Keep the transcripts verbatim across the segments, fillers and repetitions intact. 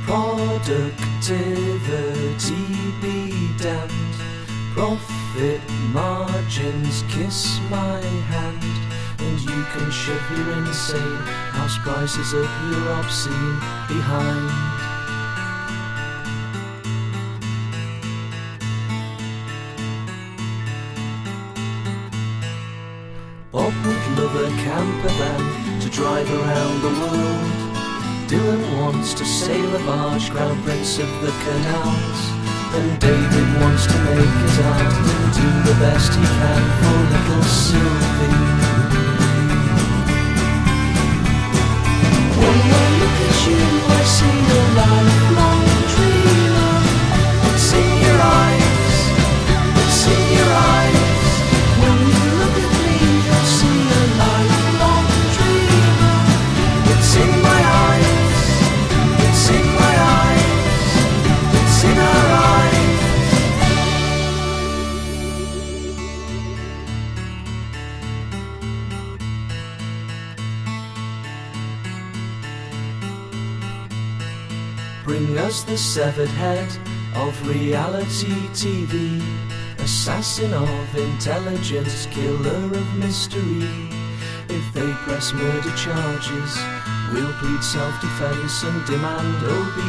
Productivity be damned. Profit margins kiss my hand. And you can shove your insane house prices up your obscene behind. Bob would love a camper van to drive around the world. Dylan wants to sail a barge, Crown Prince of the Canals. And David wants to make his art and do the best he can for little Sylvie. When I look at you, I see a lifelong dreamer. It's in your eyes, it's in your eyes. When you look at me, you'll see a lifelong dreamer. It's in my eyes, it's in my eyes, it's in our eyes. Bring us the severed head of reality T V, assassin of intelligence, killer of mystery. If they press murder charges, we'll plead self-defense and demand O B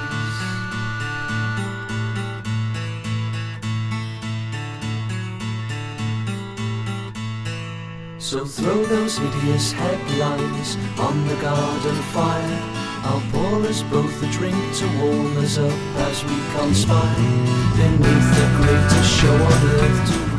Es. So throw those hideous headlines on the garden fire. I'll pour us both a drink to warm us up as we conspire beneath the greatest show on earth to